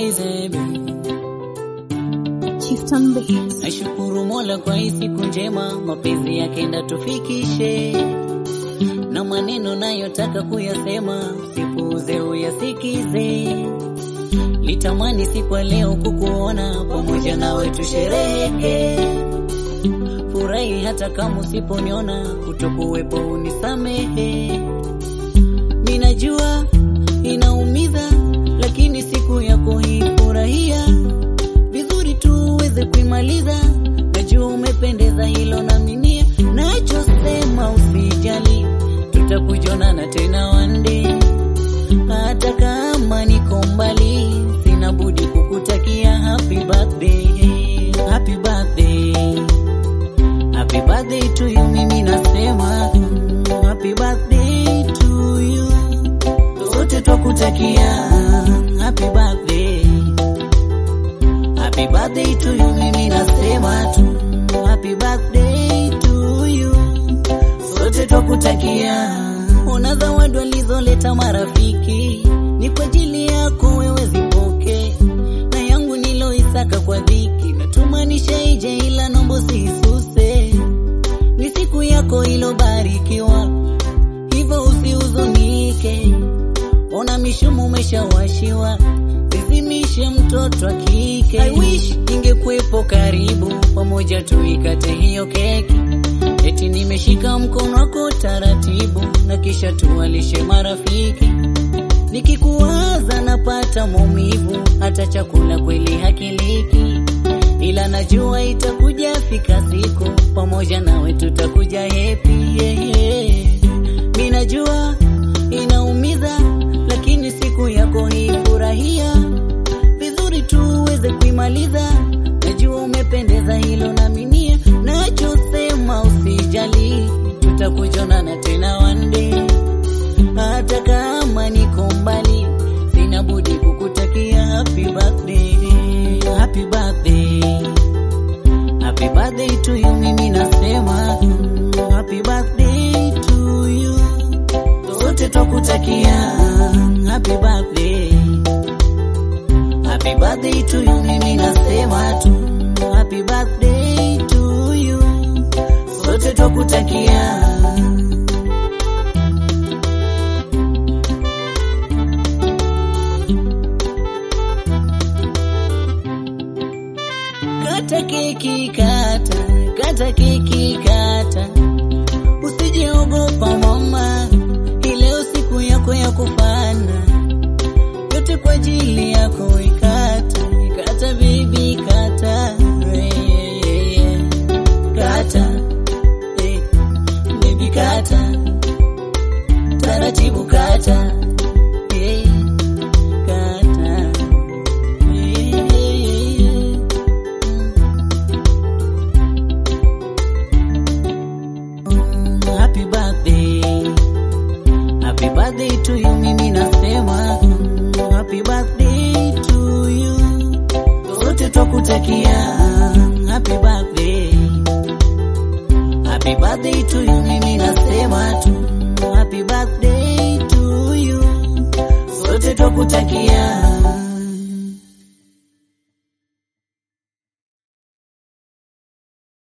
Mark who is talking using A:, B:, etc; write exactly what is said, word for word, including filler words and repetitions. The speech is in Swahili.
A: Easy
B: Chieftain Beats.
A: Nashukuru Mola kwa hii siku njema, mapenzi yake ndo tufikishe, na maneno nayotaka kuyasema usipuuze uyasikize. Litamani siku leo kukuona pamoja nawe tushereheke, furahi hata kama usiponiona, kutokuwepo unisamehe. Ninajua inaumiza, lakini siku yako hii furahia vizuri tu uweze kuimaliza. Najua umependeza, hilo naaminia. Nachosema usijali, tutakujonana tena one day. Hata kama niko mbali, sina budi kukutakia happy birthday. Happy birthday, happy birthday to you. Mimi nasema happy birthday to you, sote twakutakia happy birthday. Happy birthday to you. Mimi nasema tu happy birthday to you, sote twakutakia. Ona zawadi walizoleta marafiki, ni kwa ajili yako wewe zipoke, na yangu niloisaka kwa dhiki, natumanisha ije ila nombo sisuse. Ni siku yako ilobarikiwa, hivyo usihuzunike. Ona mishumu umeshawashiwa, zizimishe mtoto wa kike. I wish ingekuwepo karibu, pamoja tuikate hiyo keki. Eti nimeshika mkono wako taratibu, na kisha tuwalishe marafiki. Nikikuwaza napata maumivu, hata chakula kweli hakiliki. Ila najua itakuja fika siku, pamoja nawe tutakuja happy, yeah, yeah. Mimi najua inaumiza, lakini siku yako hii furahia vizuri tu uweze kuimaliza. Najua umependeza, hilo naaminia. Nachosema usijali, tutakujonana tena one day. Hata kama niko mbali, sina budi kukutakia happy birthday. Happy birthday, happy birthday to you. Mimi nasema happy birthday to you, sote twakutakia happy birthday. Happy birthday to you. Mimi nasema tu happy birthday to you, sote twakutakia. Kata keki kata, kata keki kata, usijeogopa mama, ileo siku yako ya kufana, yote kwa ajili yako ikata, ikata baby kata, yeah, yeah, yeah. Kata, hey, baby kata, taratibu kata, hey, kata, hey, hey, hey. Mm, happy birthday, happy birthday to you. Mimi nasema happy birthday to you, sote twakutakia happy birthday. Happy birthday to you. Mimi nasema tu happy birthday to you, sote twakutakia.